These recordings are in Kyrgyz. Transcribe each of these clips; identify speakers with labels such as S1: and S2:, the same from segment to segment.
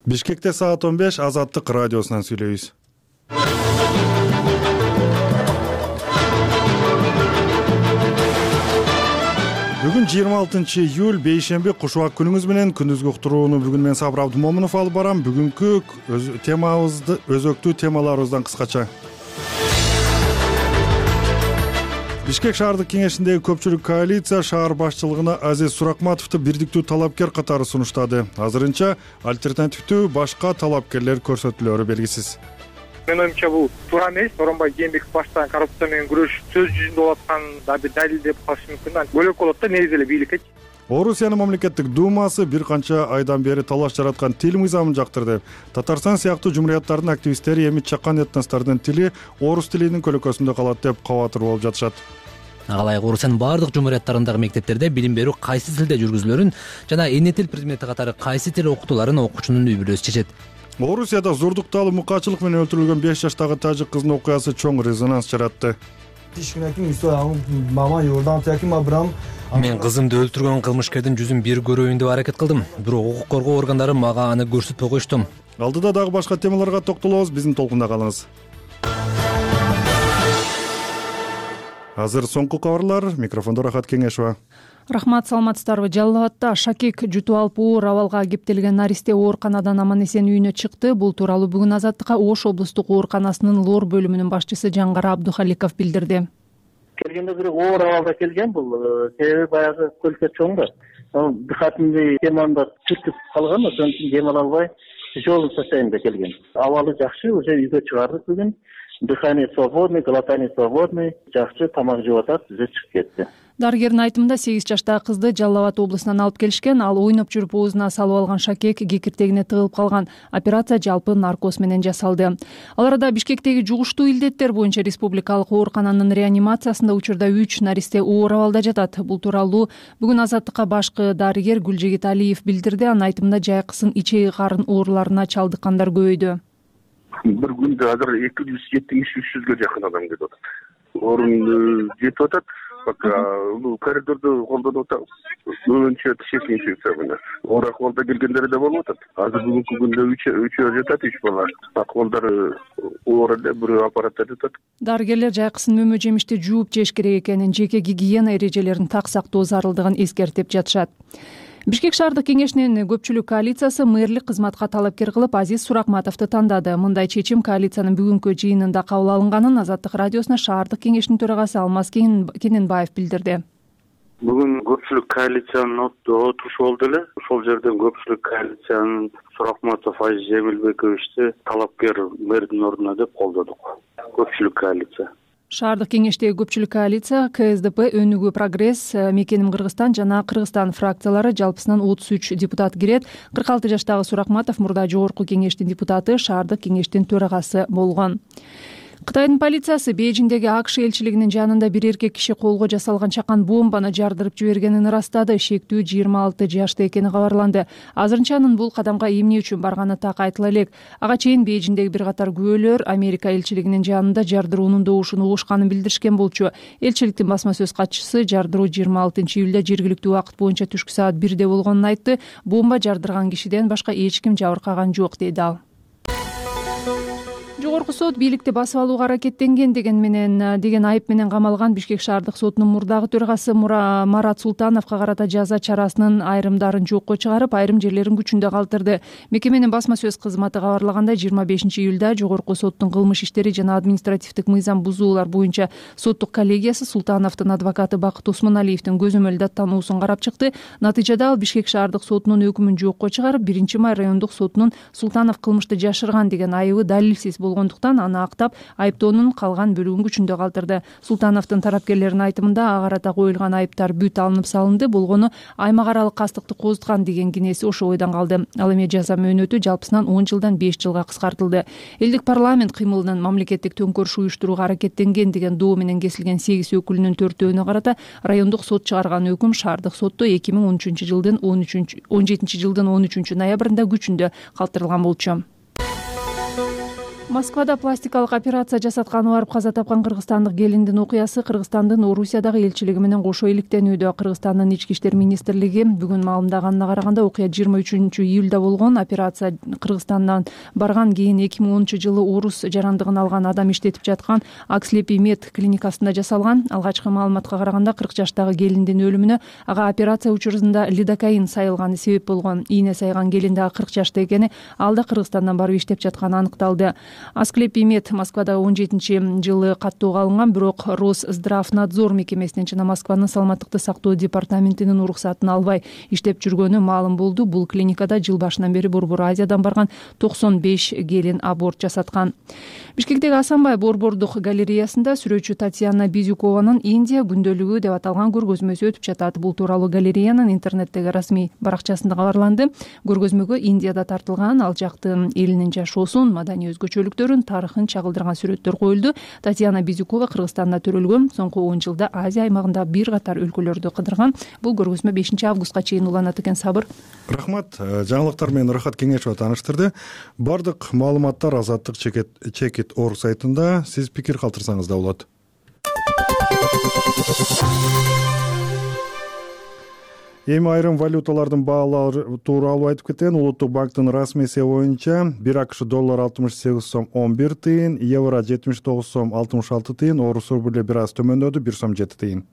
S1: Бишкекте саат 15 Азаттык радиосунан сүйлөйбүз. Бүгүн 26 июль бейшемби кушубак күнүңүз менен. Күндүзгү уктурууну бүгүн мен Сабыр Абдымомунов алып барам. Бүгүнкү темабызды өзөктүү темаларыбыздан кыскача. Бишкек шаардык кеңешиндеги көпчүлүк коалиция шаар башчылыгына Азиз Суракматовду бирдиктүү талапкер катары сунуштады. Азырынча альтернативдүү башка талапкерлер көрсөтүлөрү белгисиз.
S2: Менин оюмча бул туура эмес. Сооронбай Жээнбеков баштаган коррупция менен күрөш сөз жүзүндө болуп аткан да бир далил деп калыш мүмкүн. Бөлөк болот да негизи эле бийликке.
S1: Орусиянын мамлекеттик думасы бир канча айдан бери талаш жараткан тил мыйзамын жактырды. Татарстан сыяктуу жумурияттардын активисттери эми чакан этностордун тили орус тилинин көлөкөсүндө калат деп кабатыр болуп жатышат.
S3: Ага ылайык Орусиянын баардык жумурияттарындагы мектептерде билим берүү кайсы тилде жүргүзүлөрүн жана эне тил предмети катары кайсы тил окутууларын окуучунун үй бүлөсү чечет.
S1: Орусияда зордукталуу мукачылык менен өлтүрүлгөн 5 жаштагы тажик кыздын окуясы чоң резонанс жаратты.
S3: Мен кызымды өлтүргөн кылмышкердин жүзүн бир көрөйүн деп аракет кылдым. Бирок укук коргоо органдары мага аны көрсөтпөй коюшту.
S1: Алдыда дагы башка темаларга токтолобуз. Биздин толкунда калыңыз. Азыр соңку кабарлар. Микрофондо Рахат Кеңешова.
S4: Рахмат, саламатсыздарбы? Жалал Абадта шакек жутуп алып оор абалга кептелген наристе ооруканадан аман-эсен үйүнө чыкты. Бул тууралуу бүгүн Азаттыкка Ош облустук ооруканасынын лор бөлүмүнүн башчысы Жаңгара Абдухаликов билдирди.
S5: Келгенде бир оор абалда келген, бул себеби баягы көлкө чоң да. Дыхательный темамда түртүп калган, ошон үчүн дем ала албай жолун сосайын деп келген. Абалы жакшы, уже үйгө чыгардык бүгүн. Дыхание свободный, глотание свободный, жакшы, тамак жеп атат, уже чыгып кетти.
S4: Дарыгердин айтымында 8 жаштагы кызды Жалал Абад облусунан алып келишкен. Ал ойноп жүрүп оозуна салып алган шакек кекиртегине тыгылып калган. Операция жалпы наркоз менен жасалды. Ал арада Бишкектеги жугуштуу илдеттер боюнча республикалык оорукананын реанимациясында учурда 3 наристе оор абалда жатат. Бул тууралуу бүгүн Азаттыкка башкы дарыгер Гүлжегит Алиев билдирди. Анын айтымында жайкысын ичеги карын ооруларына чалдыккандар көбөйдү.
S6: Бир күндө азыр 270-300гө жакын адам кетип атат. Орун жетип атат. Бул коридорду колдонуп атат. Көбүнчө тишек инфекция менен. Оор акыбалда келгендер да болуп атат. Азыр бүгүнкү күндө 3 жатат, 3 бала. Акыбалдары оор эле, бирөө аппаратта жатат.
S4: Дарыгерлер жайкысын мөмө жемишти жууп жеш керек экенин, жеке гигиена эрежелерин так сактоо зарылдыгын эскертип жатышат. Бишкек шаардык кеңешинин көпчүлүк коалициясы мэрлик кызматка талапкер кылып Азиз Суракматовду тандады. Мындай чечим коалициянын бүгүнкү жыйынында кабыл алынганын Азаттык радиосуна шаардык кеңештин төрагасы Алмаз Кененбаев билдирди.
S7: Бүгүн көпчүлүк коалициянын отурушу болду эле. Ошол жерден көпчүлүк коалициянын Суракматов Азиз Эмилбековичти талапкер мэрдин ордуна деп колдодук. Көпчүлүк коалиция.
S4: Шаардык кеңештеги көпчүлүк коалиция КСДП, Өнүгүү Прогресс, Мекеним Кыргызстан жана Кыргызстан фракциялары жалпысынан 33 депутат кирет. 46 жаштагы Суракматов мурда жогорку кеңештин депутаты, шаардык кеңештин төрагасы болгон. Кытайдын полициясы Бейжиңдеги АКШ элчилигинин жанында бир эркек киши колго жасалган чакан бомбаны жардырып жибергенин ырастады. Шектүү 26 жашта экени кабарланды. Азырынча анын бул кадамга эмне үчүн барганы так айтыла элек. Ага чейин Бейжиңдеги бир катар күбөлөр Америка элчилигинин жанында жардыруунун добушун угушканын билдиришкен болчу. Элчиликтин басма сөз катчысы жардыруу 26 июлда жергиликтүү убакыт боюнча түшкү саат 1де болгонун айтты. Бомба жардырган кишиден башка эч ким жабыркаган жок дейт ал. Жогорку сот бийликти басып алууга аракеттенген деген айып менен камалган Бишкек шаардык сотунун мурдагы төрагасы Марат Султановго карата жаза чарасынын айрымдарын жокко чыгарып, айрым жерлерин күчүндө калтырды. Мекеменин басма сөз кызматы кабарлагандай, 25 июлда жогорку соттун кылмыш иштери жана административдик мыйзам бузуулар боюнча соттук коллегиясы Султановдун адвокаты Бакыт Осмоналиевдин көзөмөл даттануусун карап чыкты. Натыйжада ал Бишкек шаардык сотунун өкүмүн жокко чыгарып, 1-май райондук сотунун Султанов кылмышты жашырган деген айыбы далилсиз болгондуктан аны актап, айыптоонун калган бөлүгүн күчүндө калтырды. Султановдун тарапкерлеринин айтымында ага карата коюлган айыптар бүт алынып салынды, болгону аймак аралык кастыкты кооздуган деген кинеси ошо бойдон калды. Ал эми жаза мөөнөтү жалпысынан 10 жылдан 5 жылга кыскартылды. Элдик парламент кыймылынын мамлекеттик төңкөрүш уюштурууга аракеттенген деген доо менен кесилген 8 өкүлүнүн 4-өөнө карата райондук сот чыгарган өкүм шаардык сотто 2017 жылдын 13 ноябрында күчүндө калтырылган болчу. Москвада пластикалык операция жасатканы барып каза тапкан кыргызстандык келиндин окуясы Кыргызстандын Орусиядагы элчилиги менен кошо иликтенүүдө. Кыргызстандын ички иштер министрлиги бүгүн маалымдаганына караганда окуя 23-июлда болгон. Операция Кыргызстандан барган кийин 2010-жылы орус жарандыгын алган адам иштетип жаткан Акслепий мед клиникасында жасалган. Алгачкы маалыматка караганда 40 жаштагы келиндин өлүмүнө ага операция учурунда лидокаин сайылганы себеп болгон. Ийне сайган келин дагы 40 жашта экени, ал да Кыргызстандан барып иштеп жатканы аныкталды. Асклепий мед Москвада 17-жылы каттоого алынган, бирок Росздравнадзор мекемесинен жана Москванын саламаттыкты сактоо департаментинин уруксатын албай иштеп жүргөнү маалым болду. Бул клиникада жыл башынан бери Борбор Азиядан барган 95 келин аборт жасаткан. Бишкектеги Асанбай борбордук галереясында сүрөтчү Татьяна Бизюкованын Индия күндөлүгү деп аталган көргөзмөсү өтүп жатат. Бул тууралуу галереянын интернеттеги расмий баракчасында кабарланды. Көргөзмөгө Индияда тартылган ал жактын элинин жашоосун, маданий өзгөчөлүктөрүн, тарыхын чагылдырган сүрөттөр коюлду. Татьяна Бизюкова Кыргызстанда төрөлгөн, соңку 10 жылда Азия аймагында бир катар өлкөлөрдү кыдырган. Бул көргөзмө 5-августка чейин уланат экен. Сабыр.
S1: Рахмат. Жаңылыктар менен Рахат Кеңешова тааныштырды. Бардык маалыматтар Азаттык чекит орг сайтында. Сиз пикир калтырсаңыз да болот. Эми айрым валюталардын баалары тууралуу айтып кетейин. Улуттук банктын расмий эсеби боюнча 1 АКШ доллар 68 сом 11 тыйын, евро 79 сом 66 тыйын, орус рубль бир аз төмөндөдү, 1 сом 7 тыйын.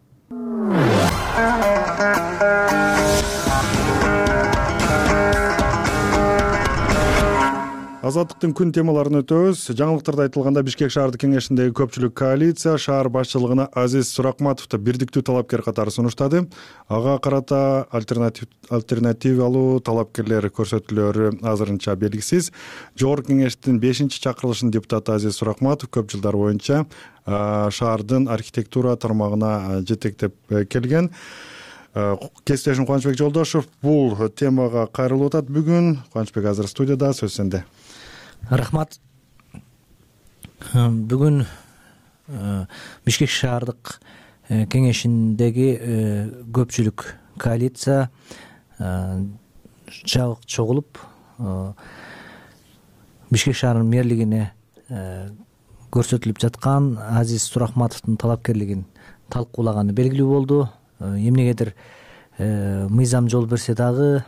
S1: Азаттыктын күн темаларын өтөбүз. Жаңылыктарда айтылганда Бишкек шаардык кеңешиндеги көпчүлүк коалиция шаар башчылыгына Азиз Суракматовду бирдиктүү талапкер катары сунуштады. Ага карата альтернативалуу талапкерлер көрсөтүүлөрү азырынча белгисиз. Жогорку кеңештин 5-чакырылышынын депутаты Азиз Суракматов көп жылдар боюнча шаардын архитектура тармагына жетектеп келген. Кесиптешим Кубанычбек Жолдошов бул темага кайрылып атат бүгүн. Кубанычбек азыр студияда, сөз сенде.
S3: Рахмат. Бүгүн Бишкек шаардык кеңешиндеги көпчүлүк коалиция жабык чогулуп Бишкек шаарынын мэрлигине көрсөтүлүп жаткан Азиз Суракматовдун талапкерлигин талкуулаганы белгилүү болду. Эмнегедир мыйзам жол берсе дагы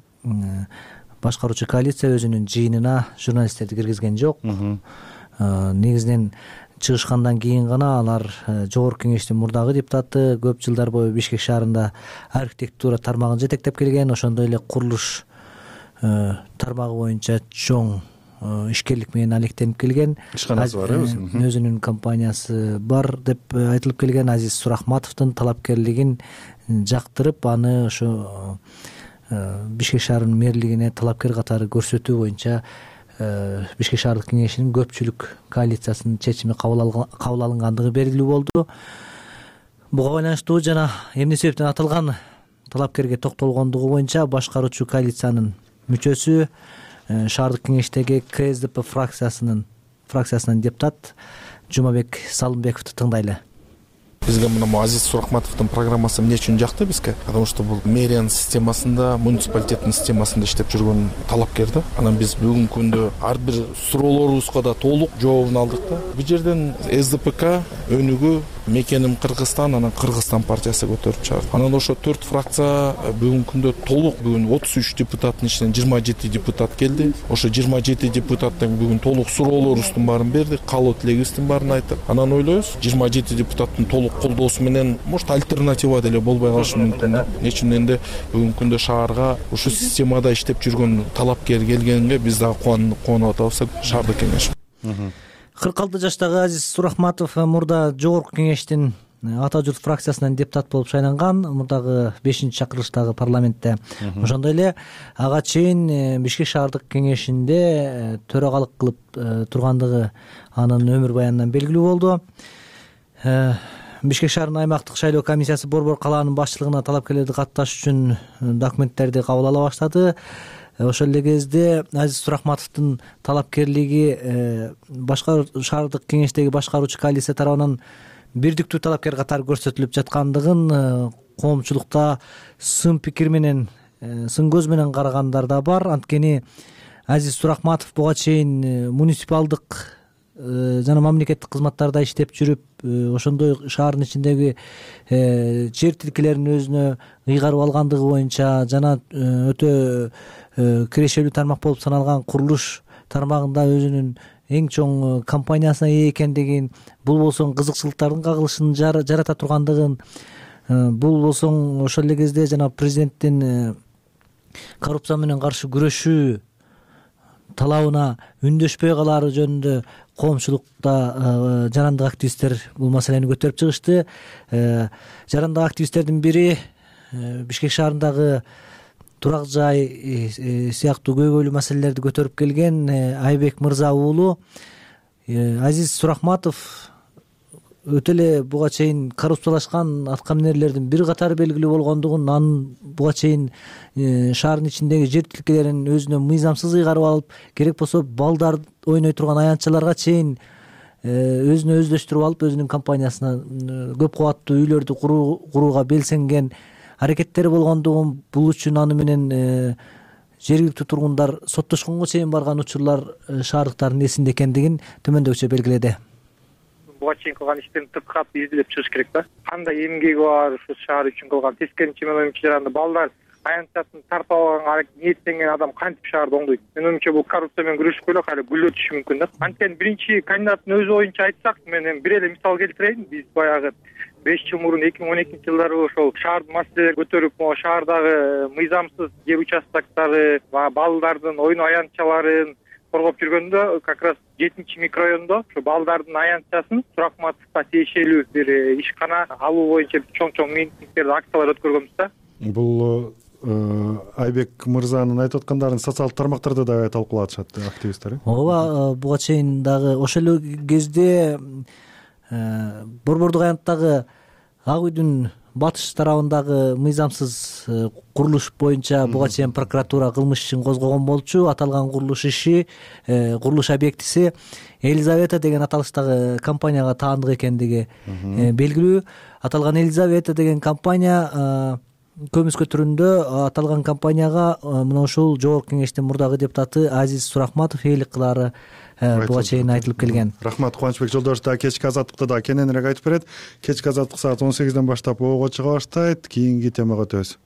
S3: башкаруучу коалиция өзүнүн жыйынына журналисттерди киргизген жок. Негизинен чыгышкандан кийин гана алар жогорку кеңештин мурдагы депутаты, көп жылдар бою Бишкек шаарында архитектура тармагын жетектеп келген, ошондой эле курулуш тармагы боюнча чоң ишкерлик менен алектенип келген.
S1: Ишканасы бар,
S3: өзүнүн компаниясы бар деп айтылып келген Азиз Суракматовдун талапкерлигин жактырып, аны ошо Бишкек шаарынын мэрлигине талапкер катары көрсөтүү боюнча Бишкек шаардык кеңешинин көпчүлүк коалициясынын чечими кабыл алынгандыгы белгилүү болду. Буга байланыштуу жана эмне себептен аталган талапкерге токтолгондугу боюнча башкаруучу коалициянын мүчөсү, шаардык кеңештеги КСДП фракциясынын депутат Жумабек Салымбековду тыңдайлы.
S8: Бизге мына Азиз Суракматовдун программасы эмне үчүн жакты бизге? Потому что бул мэриянын системасында, муниципалитеттин системасында иштеп жүргөн талапкер да. Анан биз бүгүнкү күндө ар бир суроолорубузга да толук жообун алдык да. Бул жерден СДПК өнүгүү, мекеним Кыргызстан, анан Кыргызстан партиясы көтөрүп чыгарды. Анан ошо 4 фракция бүгүнкү күндө толук, бүгүн 33 депутаттын ичинен 27 депутат келди. Ошо 27 депутаттын бүгүн толук суроолорубуздун баарын берди, каалоо тилегибиздин баарын айтып. Анан ойлойбуз, 27 депутаттын толук колдоосу менен может альтернатива деле болбой калышы мүмкүн. Эчимден да бүгүнкү күндө шаарга ушу системада иштеп жүргөн талапкер келгенге биз дагы кубанып атабыз, шаардык кеңеш.
S3: 46 жаштагы Азиз Суракматов мурда жогорку кеңештин Ата журт фракциясынан депутат болуп шайланган, мурдагы 5-чакырылыштагы парламентте. Ошондой эле ага чейин Бишкек шаардык кеңешинде төрагалык кылып тургандыгы анын өмүр баянынан белгилүү болду. Бишкек шаарынын аймактык шайлоо комиссиясы Борбор калаанын башчылыгына талапкерлерди катташ үчүн документтерди кабыл ала баштады. Ошол эле кезде Азиз Суракматовдун талапкерлиги шаардык кеңештеги башкаруучу коалиция тарабынан бирдиктүү талапкер катары көрсөтүлүп жаткандыгын коомчулукта сын пикир менен, сын көз менен карагандар да бар. Анткени Азиз Сурахматов буга чейин муниципалдык жана мамлекеттик кызматтарда иштеп жүрүп, ошондой шаардын ичиндеги жер тилкелерин өзүнө ыйгарып алгандыгы боюнча жана өтө кирешелүү тармак болуп саналган курулуш тармагында өзүнүн эң чоң компаниясына ээ экендигин, бул болсо кызыкчылыктардын кагылышын жарата тургандыгын, бул болсо ошол эле кезде жана президенттин коррупция менен каршы күрөшүү талабына үндөшпөй калаары жөнүндө коомчулукта жарандык активисттер бул маселени көтөрүп чыгышты. Жарандык активисттердин бири Бишкек шаарындагы турак жай сыяктуу көйгөйлүү маселелерди көтөрүп келген Айбек мырза уулу Азиз Сурахматов өтө эле буга чейин коррупциялашкан аткаминерлердин бир катары белгилүү болгондугун, анын буга чейин шаардын ичиндеги жер тилкелерин өзүнө мыйзамсыз ыйгарып алып, керек болсо балдар ойной турган аянтчаларга чейин өзүнө өздөштүрүп алып, өзүнүн компаниясына көп кабаттуу үйлөрдү курууга белсенген аракеттери болгондугун, бул үчүн аны менен жергиликтүү тургундар соттошконго чейин барган учурлар шаардыктардын эсинде экендигин төмөндөгүчө белгиледи.
S2: Буга чейин кылган иштерин тырткап изилеп чыгыш керек да. Кандай эмгеги бар ушу шаар үчүн кылган. Тескерисинче мен оюмча жаранды балдар аянтчасын тартып алганга ниеттенген адам кантип шаарды оңдойт? Мен оюмча бул коррупция менен күрөшүп эле кайра гүлдө түшүшү мүмкүн да. Анткени биринчи кандидаттын өзү боюнча айтсак, мен эми бир эле мисал келтирейин. Биз баягы 5 жыл мурун 2012-жылдары ошол шаардын маселелерин көтөрүп, могу шаардагы мыйзамсыз жер участоктары, балдардын ойноо аянтчаларын коргоп жүргөндө, как раз 7-микрорайондо ушу балдардын аянтчасын Сурахматовго тиешелүү бир ишкана алуу боюнча чоң митингдерди, акциялар өткөргөнбүз да.
S1: Бул Айбек мырзанын айтып аткандарын социалдык тармактарда да талкуулатышат активисттер.
S3: Ооба, буга чейин дагы ошол эле кезде Борбордук аянттагы Ак үйдүн батыш тарабындагы мыйзамсыз курулуш боюнча буга чейин прокуратура кылмыш ишин козгогон болчу. Аталган курулуш иши, курулуш объектиси Елизавета деген аталыштагы компанияга таандык экендиги белгилүү. Аталган Елизавета деген компания көмүскө түрүндө аталган компанияга мына ушул жогорку кеңештин мурдагы депутаты Азиз Сурахматов ээлик кылаары буга чейин айтылып келген.
S1: Рахмат. Кубанычбек Жолдошев да кечки азаттыкта да кененирээк айтып берет. Кечки азаттык саат 18ден баштап ого чыга баштайт. Кийинки темага өтөбүз.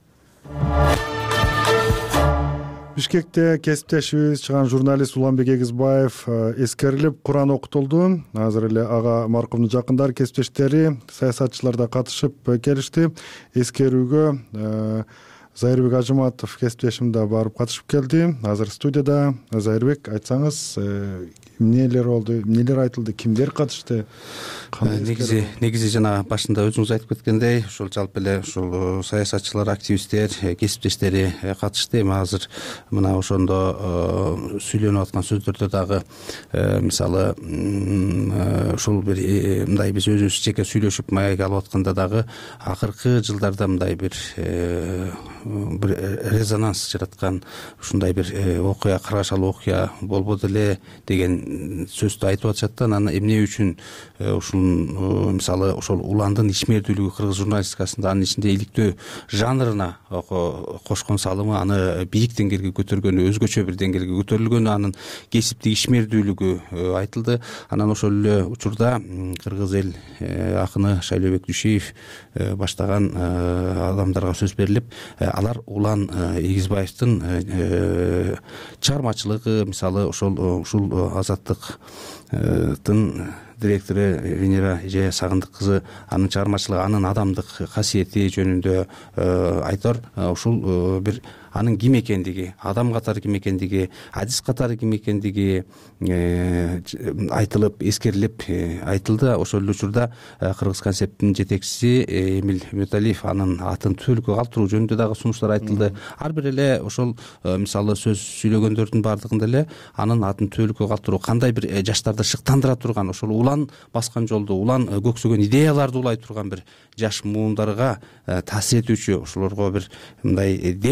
S1: Бишкекте кесиптешибиз чыган журналист Уланбек Эгизбаев эскерилип, Куран окутулду. Азыр эле ага маркумдун жакындары, кесиптештери, саясатчылар да катышып келишти. Эскерүүгө Зайырбек Ажыматов кесиптешим да барып катышып келди. Азыр студияда. Зайырбек, айтсаңыз, эмнелер болду, эмнелер айтылды, кимдер катышты?
S9: Негизи жана башында өзүңүз айтып кеткендей, ушул жалпы эле ушул саясатчылар, активисттер, кесиптештери катышты. Эми азыр мына ошондо сүйлөнүп аткан сөздөрдө дагы мисалы ушул бир мындай биз өзүбүз жеке сүйлөшүп маек алып атканда дагы акыркы жылдарда мындай бир резонанс жараткан ушундай бир окуя, каргашалуу окуя болбоду эле деген сөздү айтып атышат да. Анан эмне үчүн ушул мисалы ошол уландын ишмердүүлүгү кыргыз журналистикасында, анын ичинде иликтөө жанрына кошкон салымы, аны бийик деңгээлге көтөргөнү, өзгөчө бир деңгээлге көтөрүлгөнү, анын кесиптик ишмердүүлүгү айтылды. Анан ошол эле учурда кыргыз эл акыны Шайлообек Дүйшиев баштаган адамдарга сөз берилип, алар Улан Эгизбаевдин чыгармачылыгы, мисалы ушул азаттыктын директору Венера Ижая Сагындык кызы, анын чыгармачылыгы, анын адамдык касиети жөнүндө айтор. Ушул бир анын ким экендиги, адам катары ким экендиги, адис катары ким экендиги айтылып, эскерилип айтылды. Ошол эле учурда Кыргыз концепттин жетекчиси Эмил Мөталиев анын атын түбөлүккө калтыруу жөнүндө дагы сунуштар айтылды. Ар бир эле ошол мисалы сөз сүйлөгөндөрдүн бардыгында эле анын атын түбөлүккө калтыруу, кандай бир жаштарды шыктандыра турган, ошол улан баскан жолду, улан көксөгөн идеяларды улай турган бир жаш муундарга таасир этүүчү, ошолорго бир мындай дем болуучу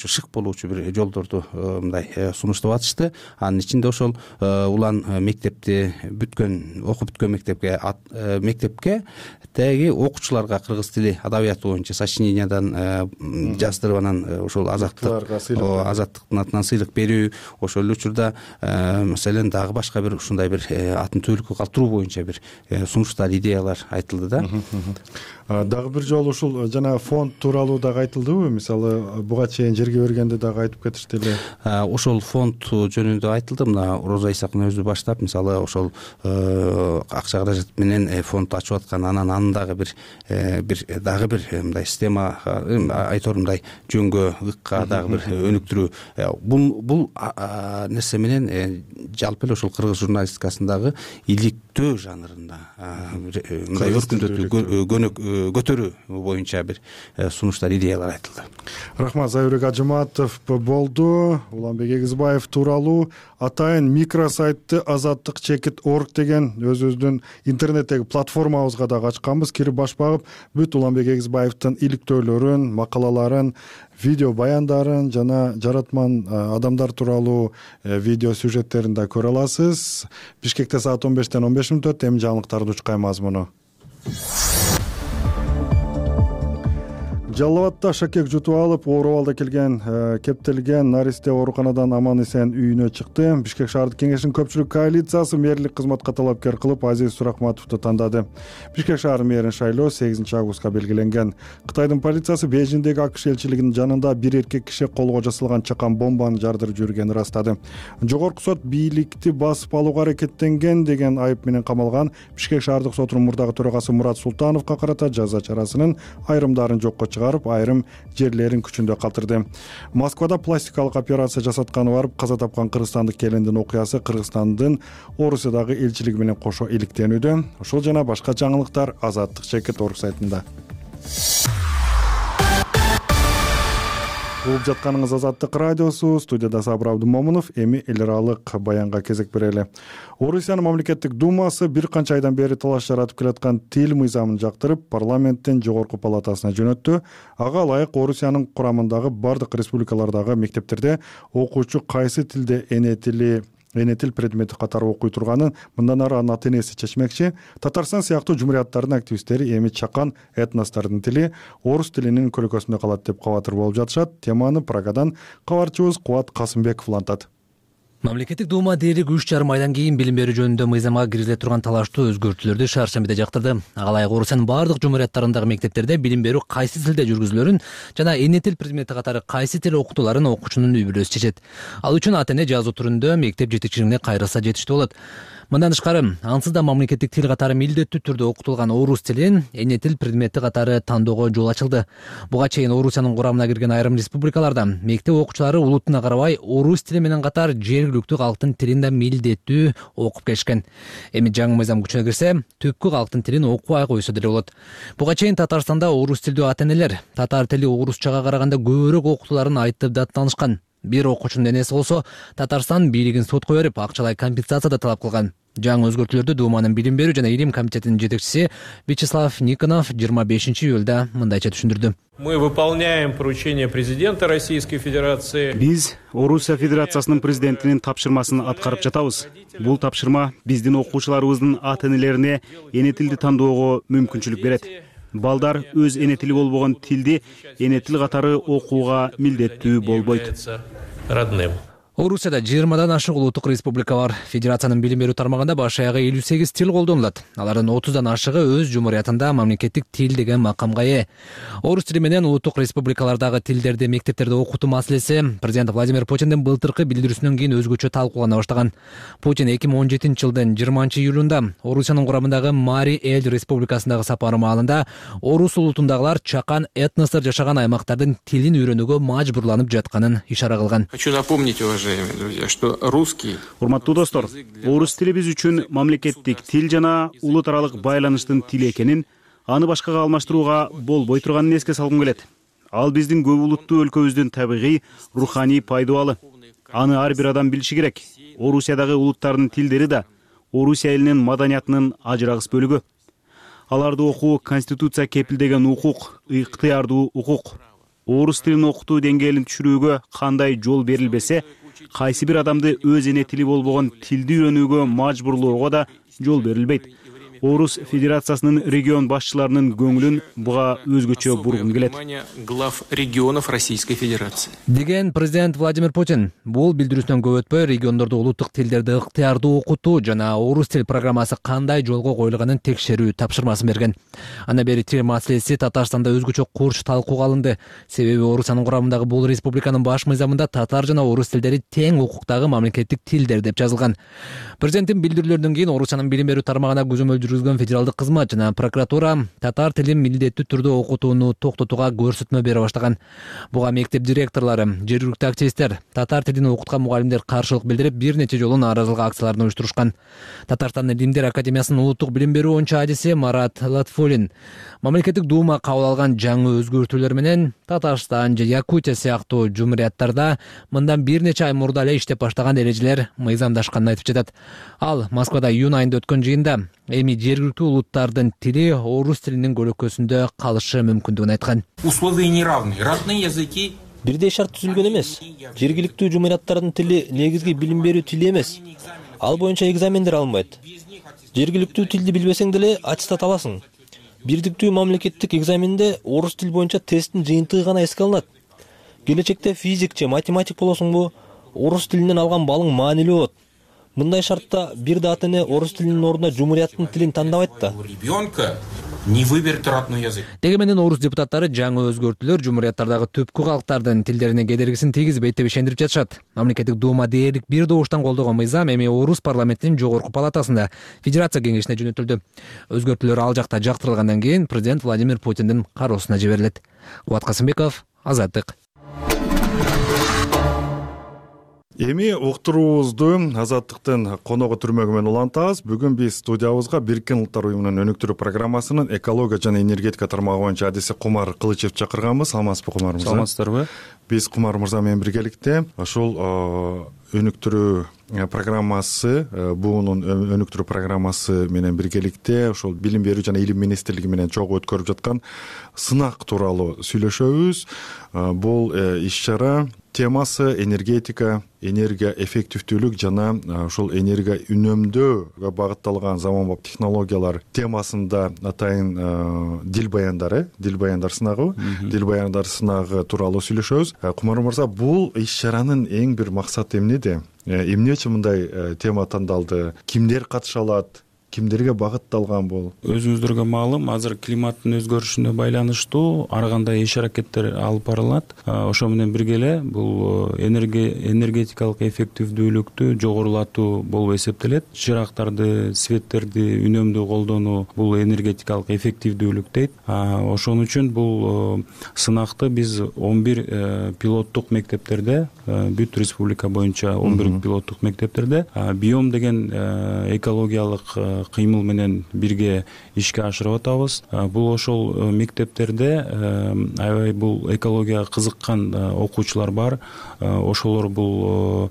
S9: болуучу, шык болуучу бир жолдорду мындай сунуштап атышты. Анын ичинде ошол улан мектепти окуп бүткөн мектепке теги окуучуларга кыргыз тили адабияты боюнча сочинениядан жаздырып анан ошол азаттыктын атынан сыйлык берүү, ошол учурда маселен дагы башка бир ушундай бир атын түбөлүккө калтыруу боюнча бир сунуштар, идеялар айтылды да.
S1: Дагы бир жолу ушул жана фонд тууралуу дагы айтылдыбы? Мисалы буга чейин жерге бергенде дагы айтып кетишти эле.
S9: Ошол фонд жөнүндө айтылды. Мына Роза Исаковна өзү баштап, мисалы ошол акча каражат менен фонд ачып аткан, анан дагы бир мындай система айтор мындай жөнгө ыкка дагы бир өнүктүрүү. Бул нерсе менен жалпы эле ошол кыргыз журналистикасындагы иликтөө жанрында мындай өркүндөтүү, көтөрүү боюнча бир сунуштар, идеялар айтылды.
S1: Рахмат. Зайырбек Ажыматов болду. Уланбек Эгизбаев тууралуу атайын микросайтты azattik.org деген өзүбүздүн интернеттеги платформабызга дагы ачканбыз. Кирип баш багып, бүт Уланбек Эгизбаевдин иликтөөлөрүн, макалаларын, видео баяндарын жана жаратман адамдар тууралуу видео сюжеттерин да көрө аласыз. Бишкекте саат 15-тен 15 мүнөт өтөт. Эми жаңылыктарды учкай мазмуну. Жалал Абадта шакек жутуп алып, ооруп абалда келген кептелген наристе ооруканадан аман эсен үйүнө чыкты. Бишкек шаардык кеңешинин көпчүлүк коалициясы мэрлик кызматка талапкер кылып Азиз Сурахматовду тандады. Бишкек шаар мэрин шайлоо 8-августка белгиленген. Кытайдын полициясы Бейжиңдеги АКШ элчилигинин жанында бир эркек киши колго жасалган чакан бомбаны жардырып жүргөнүн ырастады. Жогорку сот бийликти басып алууга аракеттенген деген айып менен камалган Бишкек шаардык сотунун мурдагы төрагасы Мурат Султановго карата жаза чарасынын айрымдарын жокко айрым жерлерин күчүндө калтырды. Москвада пластикалык операция жасатканы барып каза тапкан кыргызстандык келиндин окуясы Кыргызстандын Орусиядагы элчилиги менен кошо иликтенүүдө. Ошол жана башка жаңылыктар azattik.org сайтында. Угуп жатканыңыз Азаттык радиосу, студияда Сабыр Абдымомунов. Эми эл аралык баянга кезек берели. Орусиянын мамлекеттик думасы бир канча айдан бери талаш жаратып келаткан тил мыйзамын жактырып, парламенттин жогорку палатасына жөнөттү. Ага ылайык Орусиянын курамындагы бардык республикалардагы мектептерде окуучу кайсы тилде эне тил предмети катары окуй турганын мындан ары анын ата энеси чечмекчи. Татарстан сыяктуу жумурияттардын активисттери эми чакан этностордун тили орус тилинин көлөкөсүндө калат деп кабатыр болуп жатышат. Теманы Прагадан кабарчыбыз Кубат Касымбеков улантат.
S3: Мамлекеттик дума дээрлик 3,5 айдан кийин билим берүү жөнүндө мыйзамга киргизиле турган талаштуу өзгөртүүлөрдү шааршембиде жактырды. Ага ылайык Орусиянын бардык жумурияттарындагы мектептерде билим берүү кайсы тилде жүргүзүлөрүн жана эне тил предмети катары кайсы тил окутууларын окуучунун үй бүлөсү чечет. Ал үчүн ата эне жазуу түрүндө мектеп жетекчилигине кайрылса жетиштүү болот. Мындан тышкары, ансыз да мамлекеттик тил катары милдеттүү түрдө окутулган орус тилин эне тил предмети катары тандоого жол ачылды. Буга чейин Орусиянын курамына кирген айрым республикаларда мектеп окуучулары улутуна карабай орус тили менен катар жергиликтүү калктын тилин да милдеттүү окуп келишкен. Эми жаңы мыйзам күчүнө кирсе, түпкү калктын тилин окубай койсо деле болот. Буга чейин Татарстанда орус тилдүү ата энелер татар тили орусчага караганда көбүрөөк окутууларын айтып даттанышкан. Бир окуучунун энеси болсо Татарстан бийлигин сотко берип, акчалай компенсация да талап кылган. Жаңы өзгөртүүлөрдү Думанын билим берүү жана илим комитетинин жетекчиси Вячеслав Никонов 25-июлда мындайча түшүндүрдү.
S10: Мы выполняем поручение президента Российской Федерации.
S11: Биз Орусия Федерациясынын президентинин тапшырмасын аткарып жатабыз. Бул тапшырма биздин окуучуларыбыздын ата энелерине эне тилди тандоого мүмкүнчүлүк берет. Балдар өз эне тили болбогон тилди эне тил катары окууга милдеттүү болбойт.
S3: Орусияда 20дан ашык улуттук республика бар. Федерациянын билим берүү тармагында баш аягы 58 тил колдонулат. Алардын 30дан ашыгы өз жумуриятында мамлекеттик тил деген макамга ээ. Орус тили менен улуттук республикалардагы тилдерди мектептерде окутуу маселеси президент Владимир Путиндин былтыркы билдирүүсүнөн кийин өзгөчө талкуулана баштаган. Путин 2017-жылдын 20-июлунда Орусиянын курамындагы Мари Эл республикасындагы сапары маалында орус улутундагылар чакан этностор жашаган аймактардын тилин үйрөнүүгө мажбурланып жатканын ишара кылган.
S10: Хочу напомнить, друзья, что русский.
S11: Урматтуу достор, орус тили биз үчүн мамлекеттик тил жана улут аралык байланыштын тили экенин, аны башкага алмаштырууга болбой турганын эске салгым келет. Ал биздин көп улуттуу өлкөбүздүн табигый, руханий пайдубалы. Аны ар бир адам билиши керек. Орусиядагы улуттардын тилдери да Орусия элинин маданиятынын ажырагыс бөлүгү. Аларды окуу конституция кепилдеген укук, ыктыярдуу укук. орус тилин окутуу деңгээлин түшүрүүгө кандай жол берилбесе, кайсы бир адамды өз эне тили болбогон тилди үйрөнүүгө мажбурлоого да жол берилбейт. Орус Федерациясынын регион башчыларынын көңүлүн буга өзгөчө бургум келет.
S10: Глав регионов Российской Федерации.
S12: Деген президент Владимир Путин бул билдирүүсүнөн көп өтпөй региондордо улуттук тилдерди ыктыярдуу окутуу жана орус тил программасы кандай жолго коюлганын текшерүү тапшырмасын берген. Анда бери тил маселеси Татарстанда өзгөчө курч талкууга алынды. Себеби Орусиянын курамындагы бул республиканын баш мыйзамында татар жана орус тилдери тең укуктагы мамлекеттик тилдер деп жазылган. Президенттин билдирүүлөрүнөн кийин Орусиянын билим берүү тармагына көзөмөл жүргүзгөн федералдык кызмат жана прокуратура татар тилин милдеттүү түрдө окутууну токтотууга көрсөтмө бере баштаган. Буга мектеп директорлору, жергиликтүү активисттер, татар тилин окуткан мугалимдер каршылык билдирип, бир нече жолу нааразылык акцияларын уюштурушкан. Татарстан Илимдер академиясынын улуттук билим берүү боюнча адиси Марат Латфулин мамлекеттик дума кабыл алган жаңы өзгөртүүлөр менен Татарстан же Якутия сыяктуу жумурияттарда мындан бир нече ай мурда эле иштеп баштаган эрежелер мыйзамдашканын айтып жатат. Ал Москвада июнь айында өткөн жыйында эми жергиликтүү улуттардын тили орус тилинин көлөкөсүндө калышы мүмкүндүгүн айткан.
S13: Условия неравны. Родные языки бирдей шарт түзүлгөн эмес. Жергиликтүү жумурияттардын тили негизги билим берүү тили эмес. Ал боюнча экзамендер алынбайт. Жергиликтүү тилди билбесең деле аттестат аласың. Бирдиктүү мамлекеттик экзаменде орус тил боюнча тесттин жыйынтыгы гана эске алынат. Келечекте физик же математик болосуңбу, орус тилинен алган балың маанилүү болот. Мындай шартта бир да ата эне орус тилинин ордуна жумурияттын тилин тандабайт да. Не выберет родной язык.
S12: Деги менен орус депутаттары жаңы өзгөртүүлөр жумурияттардагы түпкү калктардын тилдерине кедергисин тийгизбейт деп ишендирип жатышат. Мамлекеттик дума дээрлик бир добуштан колдогон мыйзам эми орус парламентинин жогорку палатасында Федерация кеңешине жөнөтүлдү. Өзгөртүүлөр ал жакта жактырылгандан кийин президент Владимир Путиндин кароосуна жиберилет. Кубат Касымбеков, Азаттык.
S1: Эми уктуруубузду Азаттыктын коногу түрмөгү менен улантабыз. Бүгүн биз студиябызга Бириккен Улуттар уюмунун өнүктүрүү программасынын экология жана энергетика тармагы боюнча адиси Кумар Кылычев чакырганбыз. Саламатсызбы, Кумар мырза?
S11: Саламатсыздарбы?
S1: Биз Кумар мырза менен биргеликте ошол өнүктүрүү программасы, буунун өнүктүрүү программасы менен биргеликте ошол билим берүү жана илим министрлиги менен чогуу өткөрүп жаткан сынак тууралуу сүйлөшөбүз. Бул иш-чара темасы энергетика, энергия эффективдүүлүк жана ошол энергия үнөмдөөгө багытталган заманбап технологиялар темасында атайын дил баяндар сынагы, дил баяндар сынагы тууралуу сүйлөшөбүз. Кумар мырза, бул иш-чаранын эң бир максаты эмнеде? Эмне үчүн мындай тема тандалды? Кимдер катыша алат? Кимдерге багытталган бул?
S14: Өзүңүздөргө маалым, азыр климаттын өзгөрүшүнө байланыштуу ар кандай иш аракеттер алып барылат. Ошо менен бирге эле бул энергетикалык эффективдүүлүктү жогорулатуу болуп эсептелет. Чырактарды, светтерди үнөмдүү колдонуу бул энергетикалык эффективдүүлүк дейт. Ошон үчүн бул сынакты биз 11 пилоттук мектептерде, бүт республика боюнча 11 пилоттук мектептерде биом деген экологиялык кыймыл менен бирге ишке ашырып атабыз. Бул ошол мектептерде аябай бул экологияга кызыккан окуучулар бар. Ошолор бул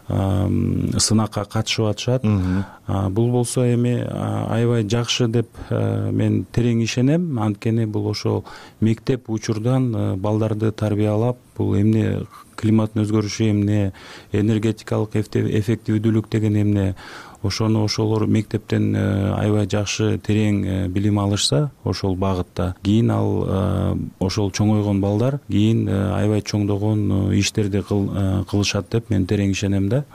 S14: сынакка катышып атышат. Бул болсо эми аябай жакшы деп мен терең ишенем. Анткени бул ошол мектеп учурдан балдарды тарбиялап, бул эмне климаттын өзгөрүшү, эмне энергетикалык эффективдүүлүк деген эмне, ошолор мектептен аябай жакшы терең билим алышса ошол багытта, кийин ал ошол чоңойгон балдар кийин аябай чоңдогон иштерди кылышат деп мен терең ишенем да.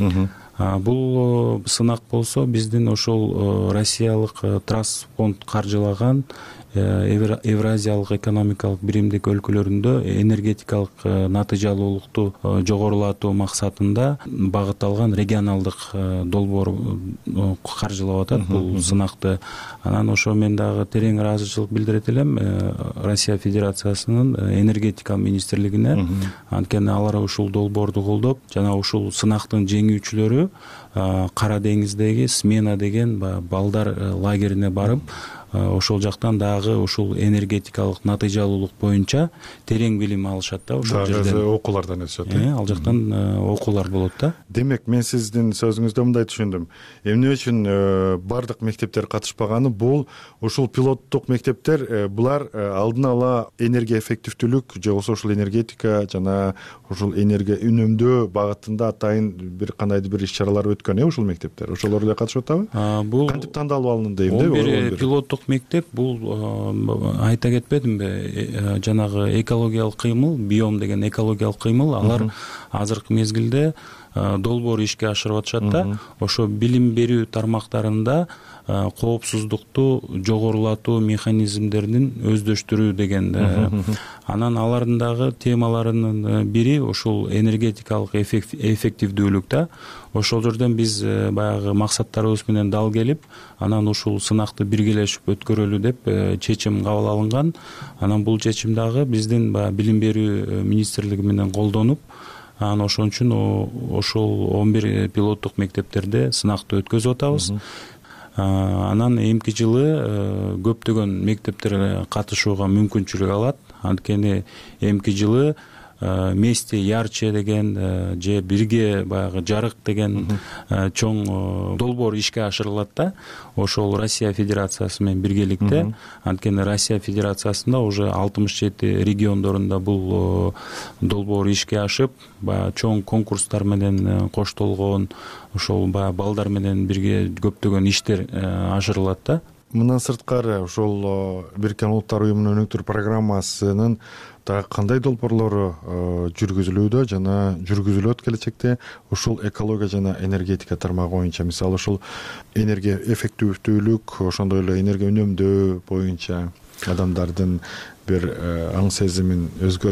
S14: Бул сынак болсо биздин ошол Россиялык Трансфонд каржылаган Евразиялык экономикалык биримдик өлкөлөрүндө энергетикалык натыйжалуулукту жогорулатуу максатында багытталган регионалдык долбоор каржылап атат бул сынакты. Анан ошо мен дагы терең ыраазычылык билдирет элем Россия Федерациясынын энергетика министрлигине. Анткени алар ушул долбоорду колдоп, жана ушул сынактын жеңүүчүлөрү Кара деңиздеги Смена деген балдар лагерине барып, ошол жактан дагы ушул энергетикалык натыйжалуулук боюнча терең билим алышат да, ошол жерден
S1: окуулардан өтүшөт.
S14: Ал жактан окуулар болот да.
S1: Демек, мен сиздин сөзүңүздөн мындай түшүндүм. Эмне үчүн бардык мектептер катышпаганы, бул ушул пилоттук мектептер булар алдын ала энергия эффективдүүлүк же болбосо ушул энергетика жана ушул энергия үнөмдөө багытында атайын бир кандайдыр бир иш-чаралар өткөн ушул мектептер. Ошолор эле катышып атабы?
S14: Бул
S1: кантип тандалып алынды эмне?
S14: Пилоттук мектеп бул айта кетпедимби? Жанагы экологиялык кыймыл, биом деген экологиялык кыймыл, алар азыркы мезгилде долбоор ишке ашырып атышат да. Ошо билим берүү тармактарында коопсуздукту жогорулатуу механизмдерин өздөштүрүү деген. Анан алардын дагы темаларынын бири ушул энергетикалык эффективдүүлүк да. Ошол жерден биз баягы максаттарыбыз менен дал келип, анан ушул сынакты биргелешип өткөрөлү деп чечим кабыл алынган. Анан бул чечим дагы биздин билим берүү министрлиги менен колдонуп, анан ошон үчүн ошол 11 пилоттук мектептерде сынакты өткөзүп атабыз. Анан эмки жылы көптөгөн мектептер катышууга мүмкүнчүлүк алат. Анткени эмки жылы вместе ярче деген же бирге баягы жарык деген чоң долбоор ишке ашырылат да. Ошол Россия Федерациясы менен биргеликте. Анткени Россия Федерациясында уже 67 региондорунда бул долбоор ишке ашып, баягы чоң конкурстар менен коштолгон, ошол баягы балдар менен бирге көптөгөн иштер ашырылат да.
S1: Мындан сырткары ошол Бириккен Улуттар Уюмунун өнүктүрүү программасынын дагы кандай долбоорлору жүргүзүлүүдө жана жүргүзүлөт келечекте ушул экология жана энергетика тармагы боюнча? Мисалы ушул энергия эффективдүүлүк, ошондой эле энергия үнөмдөө боюнча адамдардын бир аң сезимин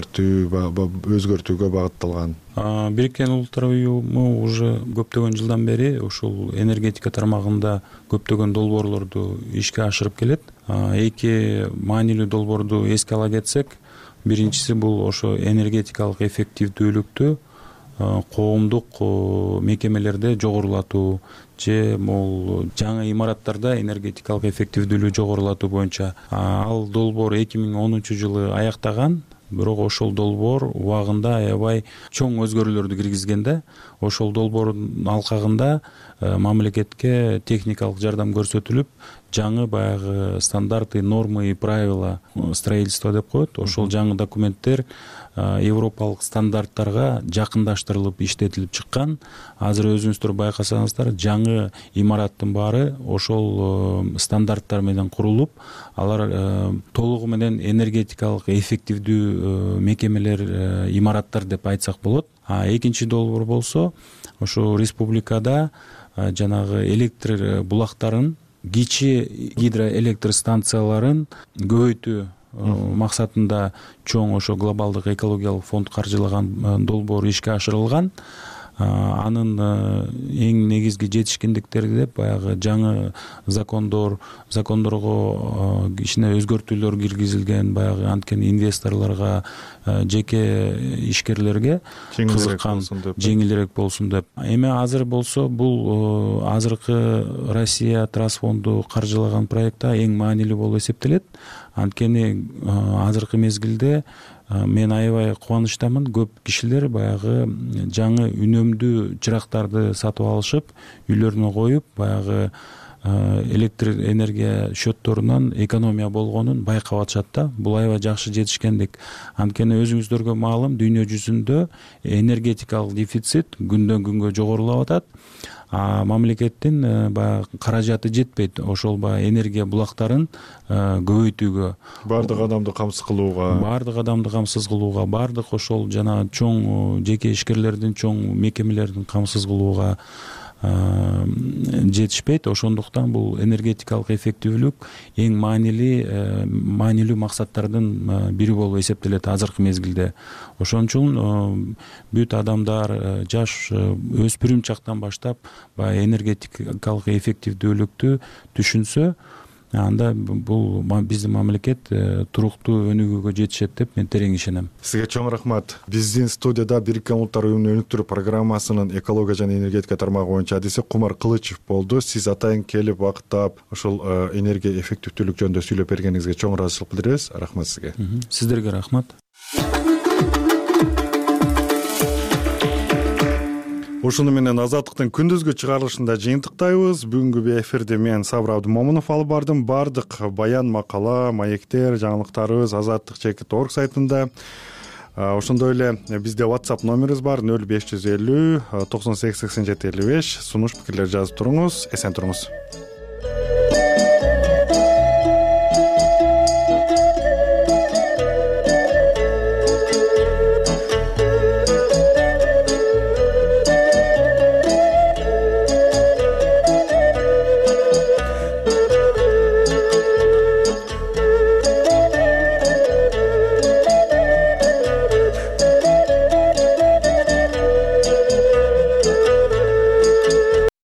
S1: өзгөртүүгө багытталган.
S14: Бириккен Улуттар Уюму уже көптөгөн жылдан бери ушул энергетика тармагында көптөгөн долбоорлорду ишке ашырып келет. Эки маанилүү долбоорду эске ала кетсек, биринчиси бул ошо энергетикалык эффективдүүлүктү коомдук мекемелерде жогорулатуу же бул жаңы имараттарда энергетикалык эффективдүүлүгү жогорулатуу боюнча. Ал долбоор 2010 жылы аяктаган, бирок ошол долбоор убагында аябай чоң өзгөрүүлөрдү киргизген да. Ошол долбоордун алкагында мамлекетке техникалык жардам көрсөтүлүп, жаңы баягы стандарты, нормы и правила строительства деп коет. Ошол жаңы документтер европалык стандарттарга жакындаштырылып иштетилип чыккан. Азыр өзүңүздөр байкасаңыздар, жаңы имараттын баары ошол стандарттар менен курулуп, алар толугу менен энергетикалык эффективдүү мекемелер, имараттар деп айтсак болот. Экинчи долбоор болсо, ошо республикада жанагы электр булактарын, кичи гидроэлектр станцияларын көбөйтүү максатында чоң ошо глобалдык экологиялык фонд каржылаган долбоор ишке ашырылган. Анын эң негизги жетишкендиктери деп баягы жаңы закондорго кичине өзгөртүүлөр киргизилген, баягы анткени инвесторлорго, жеке ишкерлерге кызыккан, жеңилирээк болсун деп. Эми азыр болсо бул азыркы Россия Трансфонду каржылаган проектта эң маанилүү болуп эсептелет. Анткени азыркы мезгилде мен аябай кубанычтамын. Көп кишилер баягы жаңы үнөмдүү чырактарды сатып алышып, үйлөрүнө коюп, баягы электр энергия счетторунан экономия болгонун байкап атышат да. Бул аябай жакшы жетишкендик. Анткени өзүңүздөргө маалым, дүйнө жүзүндө энергетикалык дефицит күндөн күнгө жогорулап атат. Мамлекеттин баягы каражаты жетпейт ошол баягы энергия булактарын көбөйтүүгө,
S1: бардык адамды камсыз кылууга, бардык ошол жана чоң жеке ишкерлердин, чоң мекемелердин камсыз кылууга жетишпейт. Ошондуктан бул энергетикалык эффективдүүлүк эң маанилүү максаттардын бири болуп эсептелет азыркы мезгилде. Ошон үчүн бүт адамдар, жаш өспүрүм чактан баштап баягы энергетикалык эффективдүүлүктү түшүнсө,
S14: анда бул биздин мамлекет туруктуу өнүгүүгө жетишет деп мен терең ишенем.
S1: Сизге чоң рахмат. Биздин студияда Бириккен Улуттар Уюмунун өнүктүрүү программасынын экология жана энергетика тармагы боюнча адиси Кумар Кылычев болду. Сиз атайын келип убактап ушул энергия эффективдүүлүк жөнүндө сүйлөп бергениңизге чоң ыраазычылык билдиребиз. Рахмат сизге.
S14: Сиздерге рахмат.
S1: Ушуну менен Азаттыктын күндүзгү чыгарылышында жыйынтыктайбыз. Бүгүнкү эфирде мен Сабыр Абдымомунов алып бардым. Бардык баян, макала, маектер, жаңылыктарыбыз Азаттык.org сайтында. Ошондой эле бизде WhatsApp номерибиз бар 0550 98 87 55. Сунуш пикирлер жазып туруңуз. Эсен туруңуз.